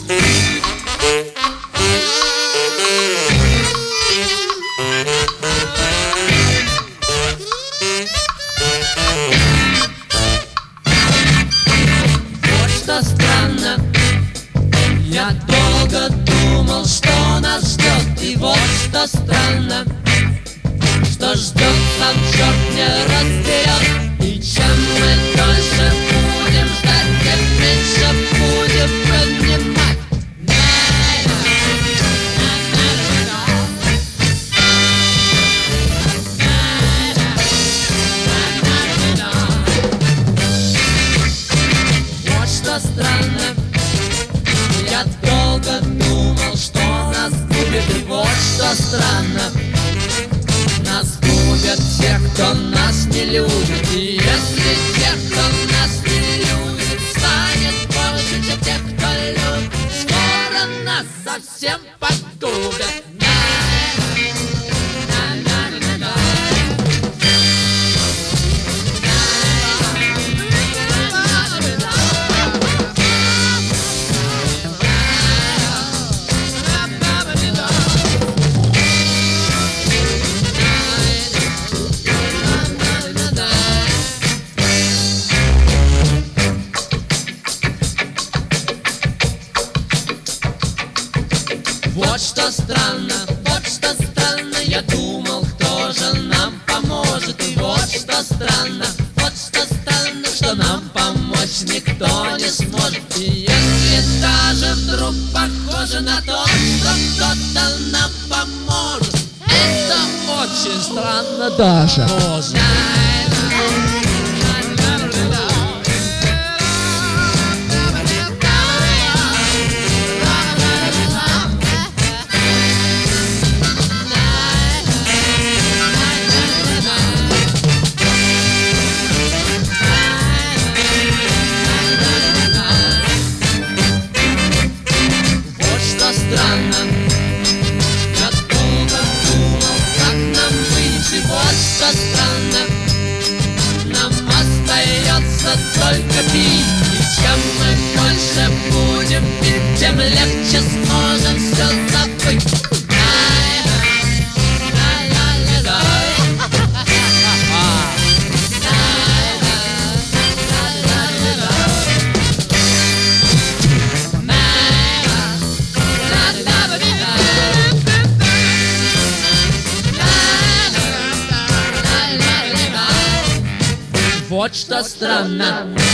Вот что странно, я долго думал, что нас ждет. И вот что странно, что ждет нам черт не разберет. И чем мы дольше будем ждать, тем меньше будем понимать. Вот что странно, я долго думал, что нас губит. И вот что странно, нас губят те, кто нас не любит. И если тех, кто нас не любит, станет больше, чем тех, кто любит, скоро нас совсем погубят. Вот что странно, я думал, кто же нам поможет. И вот что странно, что нам помочь никто не сможет. И если даже вдруг похоже на то, что кто-то нам поможет, это очень странно даже. Странно, я долго думал, как нам выйти. Вот что странно, нам остается только пить. И чем мы больше будем пить, тем легче сможем все забыть. Вот что странно.